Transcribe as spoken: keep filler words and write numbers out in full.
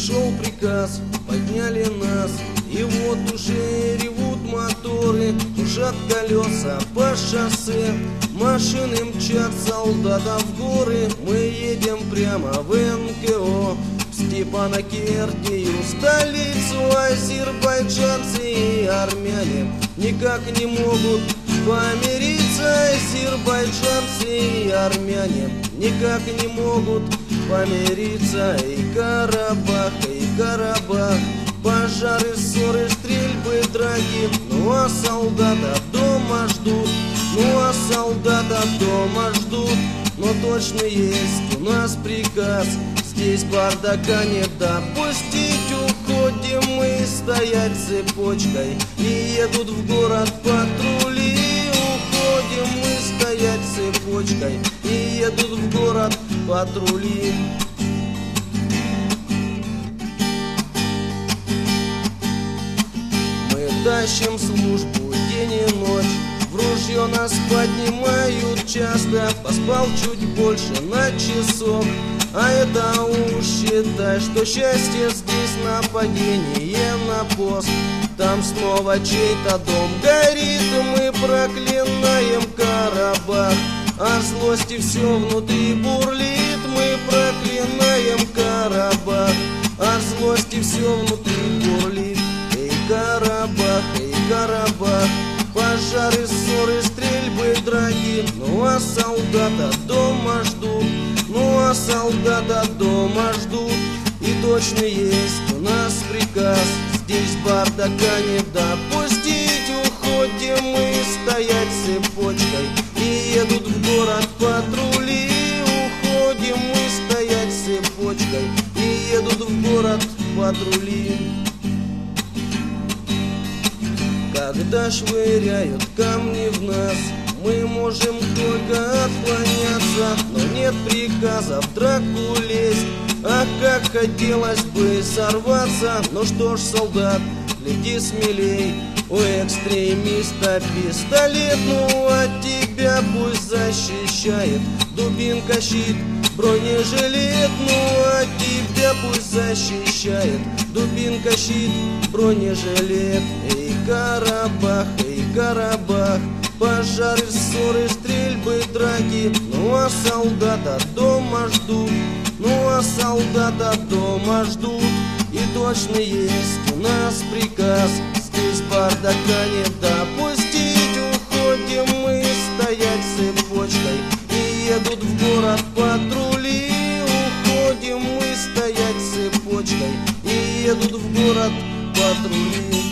Пришел приказ, подняли нас, и вот уже ревут моторы, шуршат колеса по шоссе, машины мчат солдатов в горы. Мы едем прямо в эн ка о, в Степанакертию, столицу. Азербайджанцы и армяне никак не могут помириться. Азербайджанцы и армяне никак не могут помириться. И Карабах, и Карабах, пожары, ссоры, стрельбы, драки. Ну а солдата дома ждут, ну а солдата дома ждут. Но точно есть у нас приказ, здесь бардака не допустить. Уходим мы стоять цепочкой, и едут в город патрули. Уходим мы стоять цепочкой, и едут в город патрули. Мы тащим службу день и ночь, в ружье нас поднимают часто. Поспал чуть больше на часок, а это уж считай, что счастье здесь нападение на пост. Там снова чей-то дом горит, мы проклинаем Карабах, а злости все внутри бурлит. Мы проклинаем Карабах, а злости все внутри бурлит. Эй, Карабах, эй, Карабах, пожары, ссоры, стрельбы, драки. Ну а солдата дома ждут, ну а солдата дома ждут. И точно есть у нас приказ, здесь бардака не допустить. Уходим мы стоять цепочкой, и едут в город патрули. Уходим мы стоять цепочкой, и едут в город патрули. Когда швыряют камни в нас, мы можем только отклоняться, но нет приказа в драку лезть. Ах, как хотелось бы сорваться. Ну что ж, солдат, гляди смелей, у экстремиста пистолет. Ну а тебя пусть защищает дубинка, щит, бронежилет. Ну а тебя пусть защищает дубинка, щит, бронежилет. Эй, Карабах, эй, Карабах, пожары, ссоры, стрельбы, драки. Ну а солдата дома ждут, ну а солдата дома ждут. И точно есть у нас приказ, здесь бардака не допустить. Уходим мы стоять цепочкой, и едут в город патрули. Уходим мы стоять цепочкой, и едут в город патрули.